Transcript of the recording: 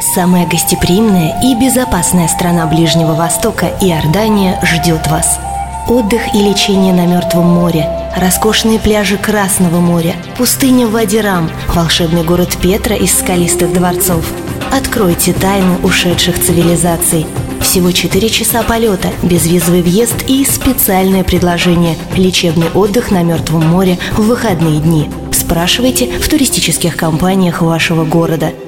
Самая гостеприимная и безопасная страна Ближнего Востока – Иордания ждет вас. Отдых и лечение на Мертвом море, роскошные пляжи Красного моря, пустыня Вади-Рам, волшебный город Петра из скалистых дворцов. Откройте тайны ушедших цивилизаций. Всего 4 часа полета, безвизовый въезд и специальное предложение – лечебный отдых на Мертвом море в выходные дни. Спрашивайте в туристических компаниях вашего города –